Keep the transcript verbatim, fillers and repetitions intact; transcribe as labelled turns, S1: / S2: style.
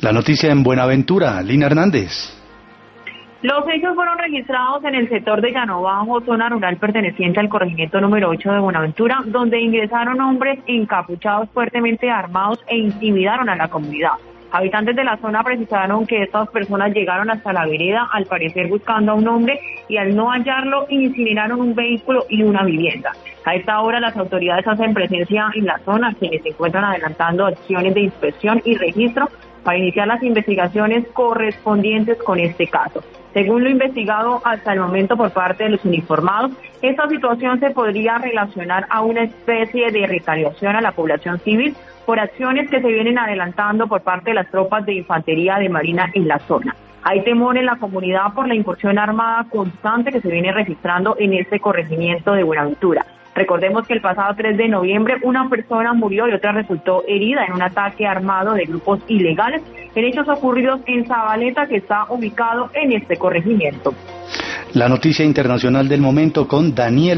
S1: La noticia en Buenaventura, Lina Hernández.
S2: Los hechos fueron registrados en el sector de Llano Bajo, zona rural perteneciente al corregimiento número ocho de Buenaventura, donde ingresaron hombres encapuchados fuertemente armados e intimidaron a la comunidad. Habitantes de la zona precisaron que estas personas llegaron hasta la vereda, al parecer buscando a un hombre, y al no hallarlo, incineraron un vehículo y una vivienda. A esta hora las autoridades hacen presencia en la zona, quienes se encuentran adelantando acciones de inspección y registro para iniciar las investigaciones correspondientes con este caso. Según lo investigado hasta el momento por parte de los uniformados, esta situación se podría relacionar a una especie de retaliación a la población civil por acciones que se vienen adelantando por parte de las tropas de infantería de Marina en la zona. Hay temor en la comunidad por la incursión armada constante que se viene registrando en este corregimiento de Buenaventura. Recordemos que el pasado tres de noviembre una persona murió y otra resultó herida en un ataque armado de grupos ilegales en hechos ocurridos en Zabaleta, que está ubicado en este corregimiento.
S1: La noticia internacional del momento con Daniel